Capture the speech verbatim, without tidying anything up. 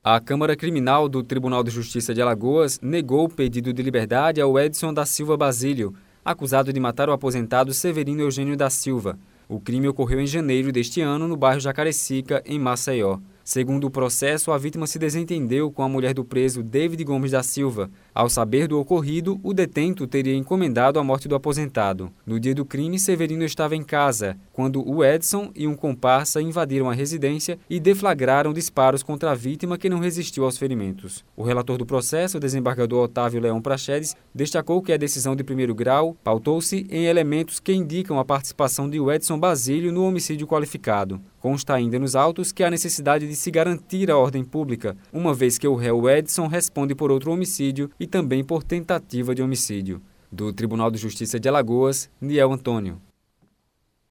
A Câmara Criminal do Tribunal de Justiça de Alagoas negou o pedido de liberdade ao Edson da Silva Basílio, acusado de matar o aposentado Severino Eugênio da Silva. O crime ocorreu em janeiro deste ano no bairro Jacarecica, em Maceió. Segundo o processo, a vítima se desentendeu com a mulher do preso David Gomes da Silva. Ao saber do ocorrido, o detento teria encomendado a morte do aposentado. No dia do crime, Severino estava em casa, quando o Edson e um comparsa invadiram a residência e deflagraram disparos contra a vítima, que não resistiu aos ferimentos. O relator do processo, o desembargador Otávio Leão Praxedes, destacou que a decisão de primeiro grau pautou-se em elementos que indicam a participação de Edson Basílio no homicídio qualificado. Consta ainda nos autos que há necessidade de se garantir a ordem pública, uma vez que o réu Edson responde por outro homicídio e também por tentativa de homicídio. Do Tribunal de Justiça de Alagoas, Niel Antônio.